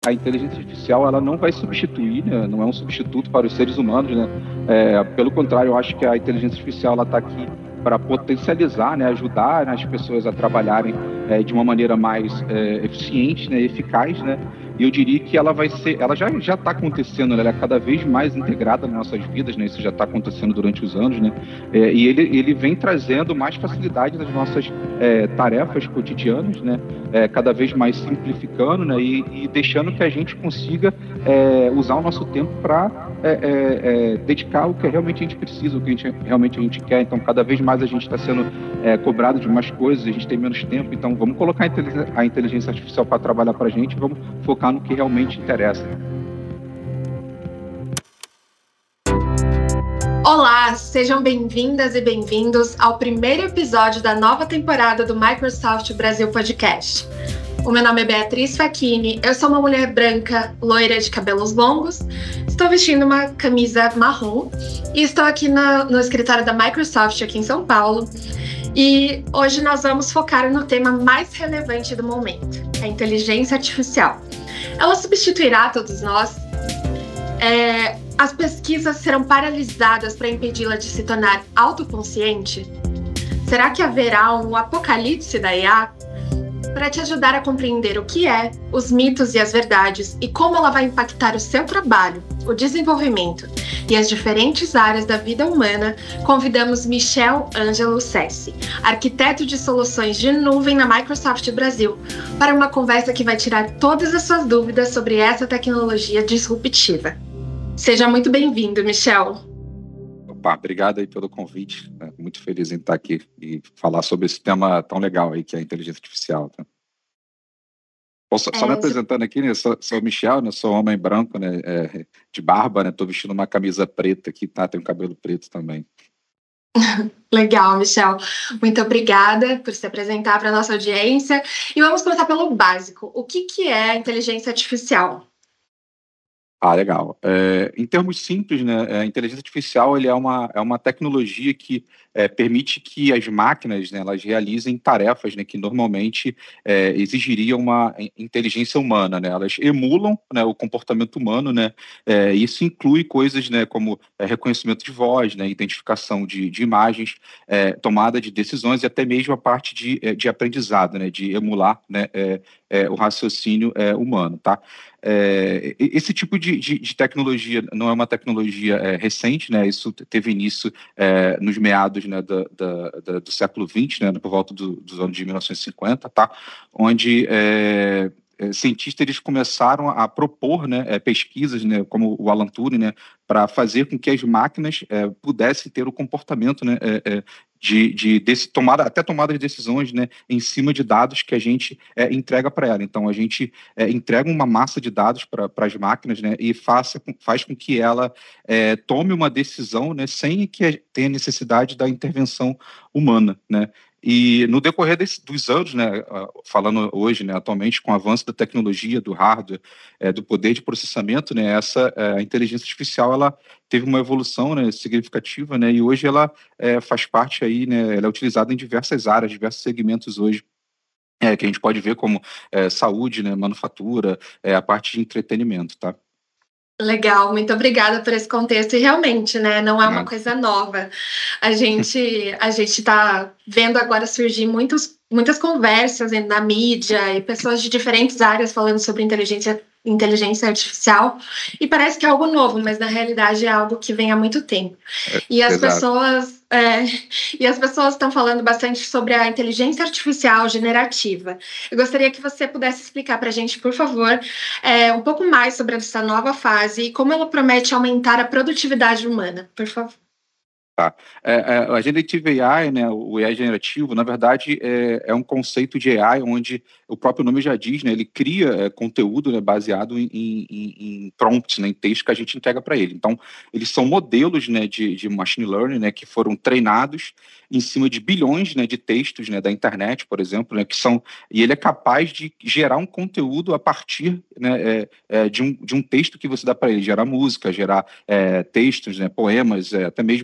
a inteligência artificial ela não vai substituir, né? Não é um substituto para os seres humanos, né? Pelo contrário, eu acho que a inteligência artificial ela está aqui para potencializar, né? Ajudar as pessoas a trabalharem de uma maneira mais eficiente, né? Eficaz, né? E eu diria que ela já está acontecendo, né? Ela é cada vez mais integrada nas nossas vidas, né? Isso já está acontecendo durante os anos, né? E ele vem trazendo mais facilidade nas nossas tarefas cotidianas, né? Cada vez mais simplificando, né? E deixando que a gente consiga usar o nosso tempo para dedicar o que realmente a gente precisa, o que realmente a gente quer. Então, cada vez mais a gente está sendo cobrado de mais coisas, a gente tem menos tempo. Então, vamos colocar a inteligência artificial para trabalhar para a gente, vamos focar no que realmente interessa. Olá, sejam bem-vindas e bem-vindos ao primeiro episódio da nova temporada do Microsoft Brasil Podcast. O meu nome é Beatriz Facchini, eu sou uma mulher branca, loira de cabelos longos, estou vestindo uma camisa marrom e estou aqui no escritório da Microsoft aqui em São Paulo. E hoje nós vamos focar no tema mais relevante do momento, a inteligência artificial. Ela substituirá todos nós? As pesquisas serão paralisadas para impedi-la de se tornar autoconsciente? Será que haverá um apocalipse da IA? Para te ajudar a compreender o que é, os mitos e as verdades e como ela vai impactar o seu trabalho, o desenvolvimento e as diferentes áreas da vida humana, convidamos Michel Ângelo Cessi, arquiteto de soluções de nuvem na Microsoft Brasil, para uma conversa que vai tirar todas as suas dúvidas sobre essa tecnologia disruptiva. Seja muito bem-vindo, Michel. Opa, obrigado aí pelo convite. Muito feliz em estar aqui e falar sobre esse tema tão legal aí que é a inteligência artificial. Tá? Só me apresentando aqui, né? Sou o Michel, né? Sou homem branco, né? De barba, né? Tô vestindo uma camisa preta aqui, tá? Tenho cabelo preto também. Legal, Michel. Muito obrigada por se apresentar para a nossa audiência. E vamos começar pelo básico. O que é a inteligência artificial? Legal. Em termos simples, né, a inteligência artificial ele é uma tecnologia que permite que as máquinas, né, elas realizem tarefas, né, que normalmente exigiriam uma inteligência humana, né, elas emulam, né, o comportamento humano, né, isso inclui coisas, né, como reconhecimento de voz, né, identificação de imagens, tomada de decisões e até mesmo a parte de aprendizado, né, de emular, né, o raciocínio humano, tá? Esse tipo de tecnologia não é uma tecnologia recente, né? Isso teve início nos meados, né, do século XX, né, por volta dos anos de 1950, tá? Onde cientistas eles começaram a propor, né, pesquisas, né, como o Alan Turing, né, para fazer com que as máquinas pudessem ter o comportamento, né, tomada de decisões, né, em cima de dados que a gente entrega para ela. Então, a gente entrega uma massa de dados para as máquinas, né, e faz com que ela tome uma decisão, né, sem que tenha necessidade da intervenção humana, né. E no decorrer dos anos, né, falando hoje, né, atualmente, com o avanço da tecnologia, do hardware, do poder de processamento, né, a inteligência artificial ela teve uma evolução, né, significativa, né, e hoje ela faz parte aí, né, ela é utilizada em diversas áreas, diversos segmentos hoje, que a gente pode ver como saúde, né, manufatura, a parte de entretenimento, tá? Legal, muito obrigada por esse contexto. E realmente, né, não é uma coisa nova. A gente está vendo agora surgir muitas conversas na mídia e pessoas de diferentes áreas falando sobre inteligência artificial, e parece que é algo novo, mas na realidade é algo que vem há muito tempo. E as pessoas estão falando bastante sobre a inteligência artificial generativa. Eu gostaria que você pudesse explicar para a gente, por favor, um pouco mais sobre essa nova fase e como ela promete aumentar a produtividade humana, por favor. Tá. A Generative AI, né, o AI generativo, na verdade, é um conceito de AI onde o próprio nome já diz, né, ele cria conteúdo, né, baseado em prompts, né, em texto que a gente entrega para ele. Então, eles são modelos, né, de machine learning, né, que foram treinados em cima de bilhões, né, de textos, né, da internet, por exemplo, né, e ele é capaz de gerar um conteúdo a partir, né, de um texto que você dá para ele, gerar música, gerar textos, né, poemas, até mesmo imagens,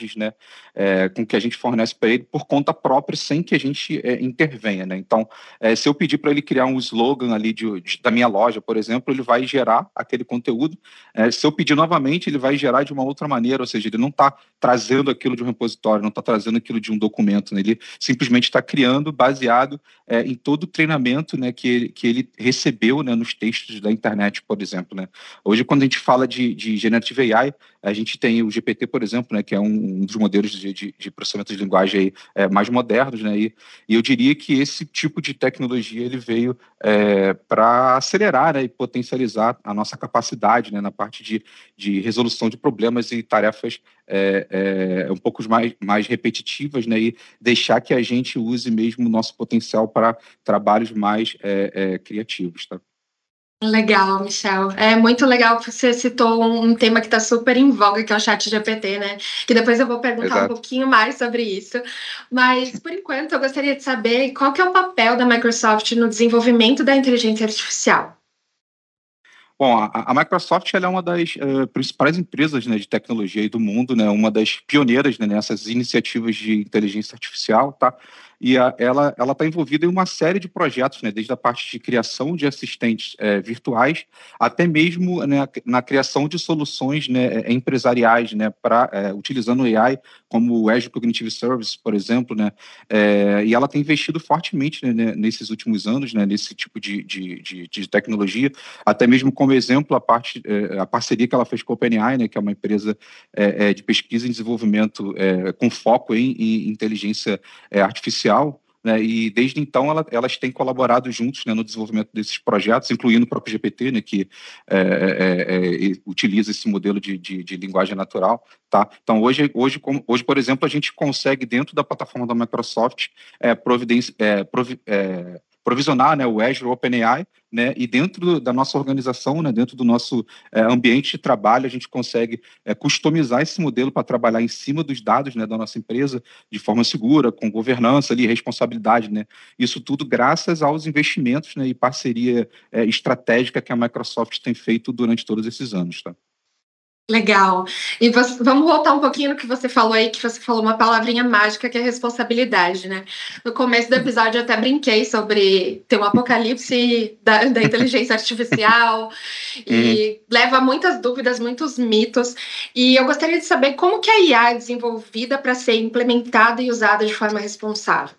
mensagens, né, com que a gente fornece para ele por conta própria, sem que a gente intervenha, né? Então, se eu pedir para ele criar um slogan ali da minha loja, por exemplo, ele vai gerar aquele conteúdo. Se eu pedir novamente, ele vai gerar de uma outra maneira, ou seja, ele não está trazendo aquilo de um repositório, não está trazendo aquilo de um documento, né? Ele simplesmente está criando baseado em todo o treinamento, né, que ele recebeu, né, nos textos da internet, por exemplo, né? Hoje, quando a gente fala de Generative AI, a gente tem o GPT, por exemplo, né, que é um dos modelos de processamento de linguagem aí, mais modernos, né? E eu diria que esse tipo de tecnologia ele veio para acelerar, né, e potencializar a nossa capacidade, né, na parte de resolução de problemas e tarefas um pouco mais repetitivas, né, e deixar que a gente use mesmo o nosso potencial para trabalhos mais criativos, tá? Legal, Michel. É muito legal que você citou um tema que está super em voga, que é o ChatGPT, né? Que depois eu vou perguntar um Exato. pouquinho mais sobre isso. Mas, por enquanto, eu gostaria de saber qual que é o papel da Microsoft no desenvolvimento da inteligência artificial. Bom, a Microsoft ela é uma das principais empresas, né, de tecnologia aí do mundo, né, uma das pioneiras, né, nessas iniciativas de inteligência artificial, tá? E ela está envolvida em uma série de projetos, né, desde a parte de criação de assistentes virtuais, até mesmo, né, na criação de soluções, né, empresariais, né, utilizando o AI, como o Azure Cognitive Services, por exemplo, né, e ela tem investido fortemente, né, nesses últimos anos, né, nesse tipo de tecnologia, até mesmo como exemplo a parceria que ela fez com a OpenAI, né, que é uma empresa de pesquisa e desenvolvimento com foco em inteligência artificial, né, e desde então elas têm colaborado juntos, né, no desenvolvimento desses projetos, incluindo o próprio GPT, né, que utiliza esse modelo de linguagem natural, tá? Então hoje, por exemplo, a gente consegue dentro da plataforma da Microsoft provisionar, né, o Azure OpenAI, né, e dentro da nossa organização, né, dentro do nosso ambiente de trabalho, a gente consegue customizar esse modelo para trabalhar em cima dos dados, né, da nossa empresa de forma segura, com governança ali, responsabilidade, né? Isso tudo graças aos investimentos, né, e parceria estratégica que a Microsoft tem feito durante todos esses anos, tá? Legal. E vamos voltar um pouquinho no que você falou aí, que você falou uma palavrinha mágica que é responsabilidade, né? No começo do episódio eu até brinquei sobre ter um apocalipse da inteligência artificial e leva a muitas dúvidas, muitos mitos. E eu gostaria de saber como que a IA é desenvolvida para ser implementada e usada de forma responsável.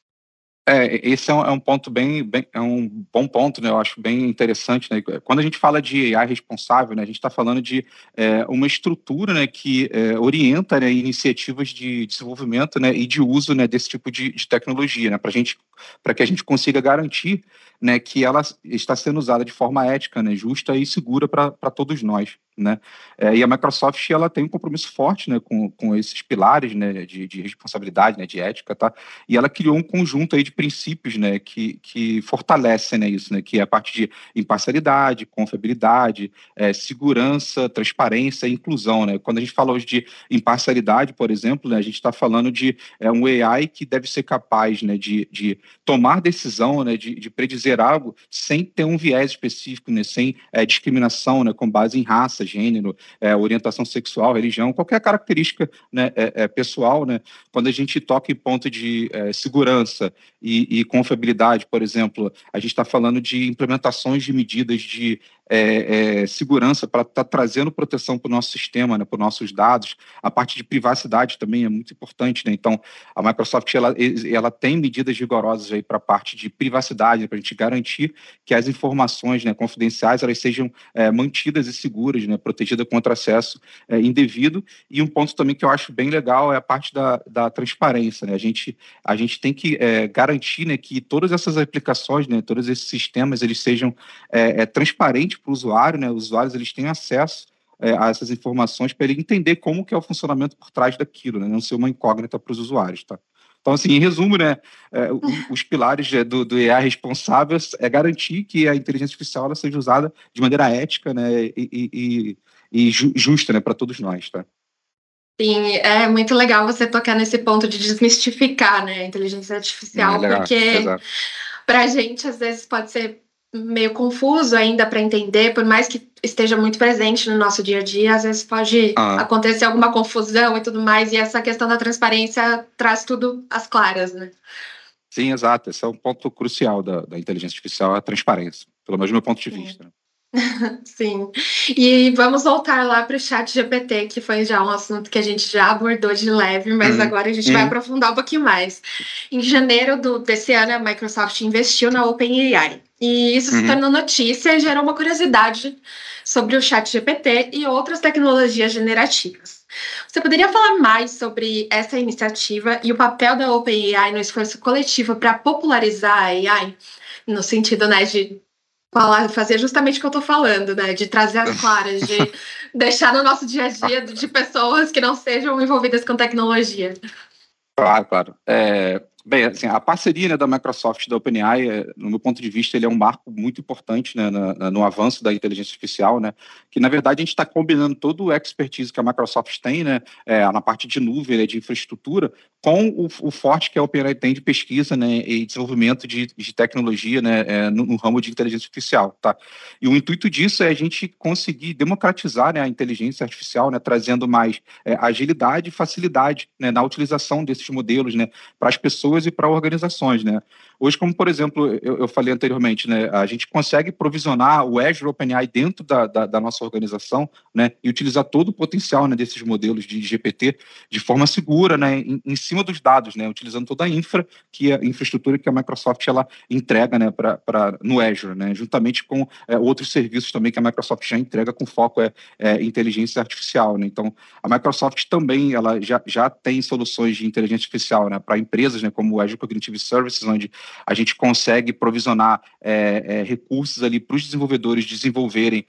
Esse é um ponto é um bom ponto, né? Eu acho bem interessante, né? Quando a gente fala de AI responsável, né, a gente está falando de uma estrutura, né, que orienta, né, iniciativas de desenvolvimento, né, e de uso, né, desse tipo de tecnologia, né, para que a gente consiga garantir, né, que ela está sendo usada de forma ética, né, justa e segura para todos nós, né? E a Microsoft ela tem um compromisso forte, né, com esses pilares, né, de responsabilidade, né, de ética, tá? E ela criou um conjunto aí de princípios, né, que fortalecem, né, isso, né, que é a parte de imparcialidade, confiabilidade, segurança, transparência e inclusão, né? Quando a gente fala hoje de imparcialidade, por exemplo, né, a gente está falando de um AI que deve ser capaz, né, de tomar decisão, né, de predizer algo sem ter um viés específico, né, sem discriminação, né, com base em raça, gênero, orientação sexual, religião, qualquer característica, né, pessoal, né? Quando a gente toca em ponto de segurança e confiabilidade, por exemplo, a gente está falando de implementações de medidas de segurança para estar trazendo proteção para o nosso sistema, né, para os nossos dados. A parte de privacidade também é muito importante, né? Então, a Microsoft ela tem medidas rigorosas aí para a parte de privacidade, para a gente garantir que as informações, né, confidenciais elas sejam mantidas e seguras, né, protegidas contra acesso indevido. E um ponto também que eu acho bem legal é a parte da transparência, né? A gente tem que garantir, né, que todas essas aplicações, né, todos esses sistemas, eles sejam transparentes para o usuário, né? Os usuários eles têm acesso a essas informações para ele entender como que é o funcionamento por trás daquilo, né? Não ser uma incógnita para os usuários, tá? Então, assim, em resumo, né, os pilares do AI responsável é garantir que a inteligência artificial ela seja usada de maneira ética, né, e justa, né, para todos nós, tá? Sim, é muito legal você tocar nesse ponto de desmistificar, né, a inteligência artificial, Legal, porque exato. para a gente às vezes pode ser meio confuso ainda para entender, por mais que esteja muito presente no nosso dia a dia, às vezes pode acontecer alguma confusão e tudo mais, e essa questão da transparência traz tudo às claras, né? Sim, exato. Esse é um ponto crucial da inteligência artificial, a transparência, pelo menos do meu ponto de vista. Né? Sim. E vamos voltar lá para o ChatGPT, que foi já um assunto que a gente já abordou de leve, mas agora a gente vai aprofundar um pouquinho mais. Em janeiro desse ano, a Microsoft investiu na OpenAI. E isso se tornou notícia e gerou uma curiosidade sobre o ChatGPT e outras tecnologias generativas. Você poderia falar mais sobre essa iniciativa e o papel da OpenAI no esforço coletivo para popularizar a AI? No sentido, né, de fazer justamente o que eu tô falando, né? De trazer as claras, de deixar no nosso dia a dia de pessoas que não sejam envolvidas com tecnologia. Claro. Bem, assim, a parceria, né, da Microsoft e da OpenAI, no meu ponto de vista, ele é um marco muito importante, né, no avanço da inteligência artificial, né, que, na verdade, a gente está combinando todo o expertise que a Microsoft tem, né, na parte de nuvem, né, de infraestrutura, com o forte que a OpenAI tem de pesquisa, né, e desenvolvimento de tecnologia, né, no ramo de inteligência artificial, tá? E o intuito disso é a gente conseguir democratizar, né, a inteligência artificial, né, trazendo mais agilidade e facilidade, né, na utilização desses modelos, né, para as pessoas e para organizações, né? Hoje, como por exemplo, eu falei anteriormente, né, a gente consegue provisionar o Azure OpenAI dentro da nossa organização, né, e utilizar todo o potencial, né, desses modelos de GPT de forma segura, né, em cima dos dados, né, utilizando toda a infraestrutura que a Microsoft ela entrega, né, no Azure, né, juntamente com outros serviços também que a Microsoft já entrega com foco inteligência artificial, né? Então, a Microsoft também ela já tem soluções de inteligência artificial, né, para empresas, né, como o Azure Cognitive Services, onde a gente consegue provisionar recursos ali para os desenvolvedores desenvolverem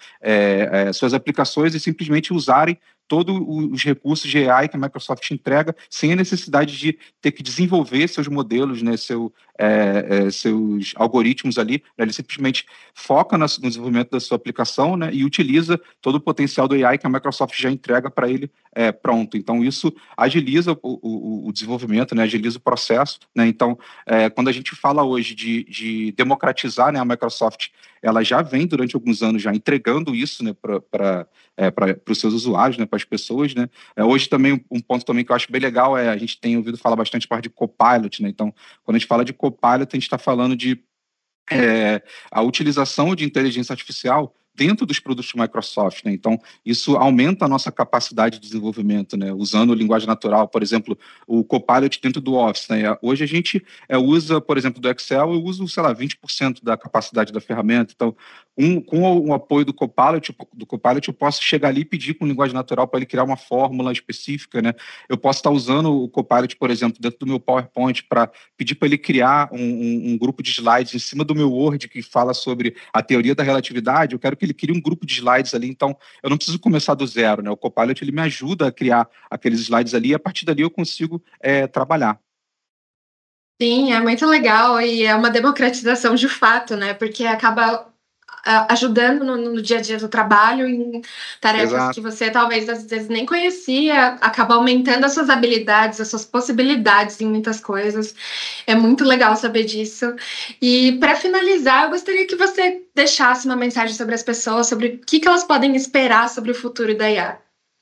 suas aplicações e simplesmente usarem todos os recursos de AI que a Microsoft entrega, sem a necessidade de ter que desenvolver seus modelos, né, seus algoritmos ali, né, ele simplesmente foca no desenvolvimento da sua aplicação, né, e utiliza todo o potencial do AI que a Microsoft já entrega para ele pronto. Então, isso agiliza o desenvolvimento, né, agiliza o processo. Né? Então, quando a gente fala hoje de democratizar, né, a Microsoft ela já vem durante alguns anos já entregando isso, né, para os seus usuários, né, para as pessoas, né. Hoje também um ponto também que eu acho bem legal a gente tem ouvido falar bastante parte de Copilot, né. Então, quando a gente fala de Copilot, a gente está falando de a utilização de inteligência artificial dentro dos produtos da Microsoft, né? Então, isso aumenta a nossa capacidade de desenvolvimento, né? Usando linguagem natural, por exemplo, o Copilot dentro do Office, né? Hoje a gente usa, por exemplo, do Excel, eu uso, sei lá, 20% da capacidade da ferramenta. Então, com o apoio do Copilot, eu posso chegar ali e pedir com linguagem natural para ele criar uma fórmula específica, né? Eu posso estar usando o Copilot, por exemplo, dentro do meu PowerPoint para pedir para ele criar um grupo de slides em cima do meu Word que fala sobre a teoria da relatividade. Eu quero que ele crie um grupo de slides ali, então eu não preciso começar do zero, né? O Copilot ele me ajuda a criar aqueles slides ali e a partir dali eu consigo trabalhar. Sim, é muito legal e é uma democratização de fato, né? Porque acaba ajudando no dia a dia do trabalho, em tarefas Exato. que você talvez às vezes nem conhecia, acaba aumentando as suas habilidades, as suas possibilidades em muitas coisas. É muito legal saber disso. E para finalizar, eu gostaria que você deixasse uma mensagem sobre as pessoas, sobre o que elas podem esperar sobre o futuro da IA.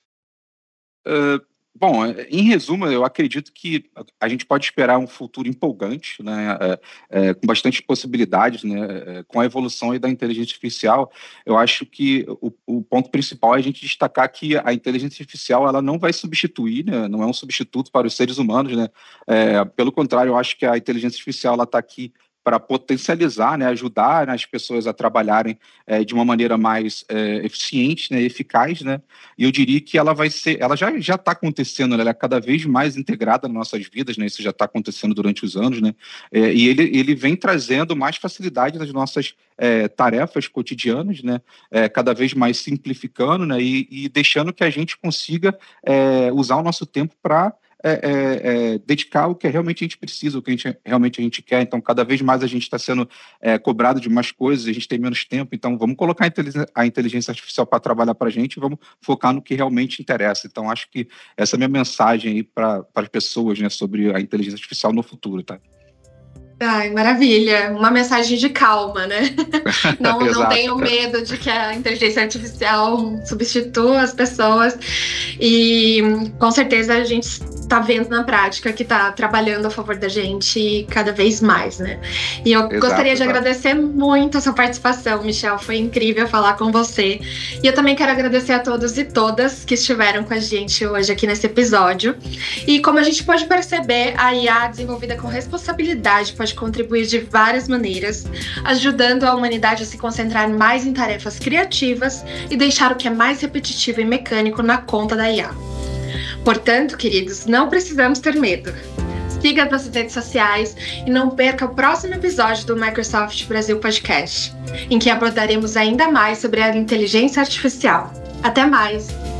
Bom, em resumo, eu acredito que a gente pode esperar um futuro empolgante, né, com bastante possibilidades, né, com a evolução aí da inteligência artificial. Eu acho que o ponto principal é a gente destacar que a inteligência artificial ela não vai substituir, né, não é um substituto para os seres humanos, né. Pelo contrário, eu acho que a inteligência artificial está aqui para potencializar, né, ajudar, né, as pessoas a trabalharem de uma maneira mais eficiente, né, eficaz, né, e eu diria que ela já está acontecendo, né, ela é cada vez mais integrada nas nossas vidas, né, isso já está acontecendo durante os anos, né, e ele vem trazendo mais facilidade nas nossas tarefas cotidianas, né, cada vez mais simplificando, né, e deixando que a gente consiga usar o nosso tempo para dedicar o que realmente a gente precisa, o que realmente a gente quer. Então, cada vez mais a gente está sendo cobrado de mais coisas, a gente tem menos tempo, então vamos colocar a inteligência artificial para trabalhar para a gente e vamos focar no que realmente interessa. Então, acho que essa é a minha mensagem aí para as pessoas, né, sobre a inteligência artificial no futuro, tá? Ai, maravilha. Uma mensagem de calma, né? Não Exato. tenham medo de que a inteligência artificial substitua as pessoas. E com certeza a gente está vendo na prática que está trabalhando a favor da gente cada vez mais, né? E eu gostaria de agradecer muito a sua participação, Michel. Foi incrível falar com você. E eu também quero agradecer a todos e todas que estiveram com a gente hoje aqui nesse episódio. E como a gente pode perceber, a IA desenvolvida com responsabilidade pode contribuir de várias maneiras, ajudando a humanidade a se concentrar mais em tarefas criativas e deixar o que é mais repetitivo e mecânico na conta da IA. Portanto, queridos, não precisamos ter medo. Siga as nossas redes sociais e não perca o próximo episódio do Microsoft Brasil Podcast, em que abordaremos ainda mais sobre a inteligência artificial. Até mais!